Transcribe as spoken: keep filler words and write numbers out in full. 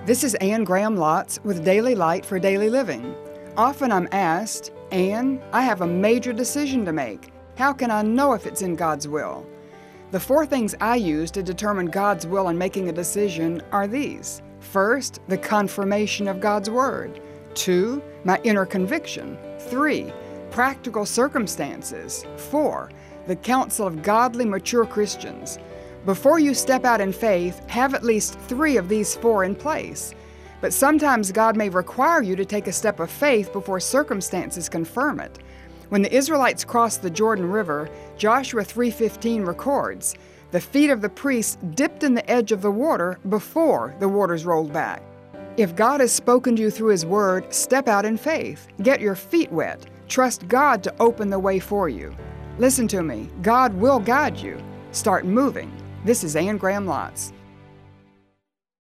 This is Anne Graham Lotz with Daily Light for Daily Living. Often I'm asked, Anne, I have a major decision to make. How can I know if it's in God's will? The four things I use to determine God's will in making a decision are these. First, the confirmation of God's Word. Two, my inner conviction. Three, practical circumstances. Four, the counsel of godly, mature Christians. Before you step out in faith, have at least three of these four in place. But sometimes God may require you to take a step of faith before circumstances confirm it. When the Israelites crossed the Jordan River, Joshua three fifteen records, "The feet of the priests dipped in the edge of the water before the waters rolled back." If God has spoken to you through His Word, step out in faith. Get your feet wet. Trust God to open the way for you. Listen to me. God will guide you. Start moving. This is Anne Graham Lotz.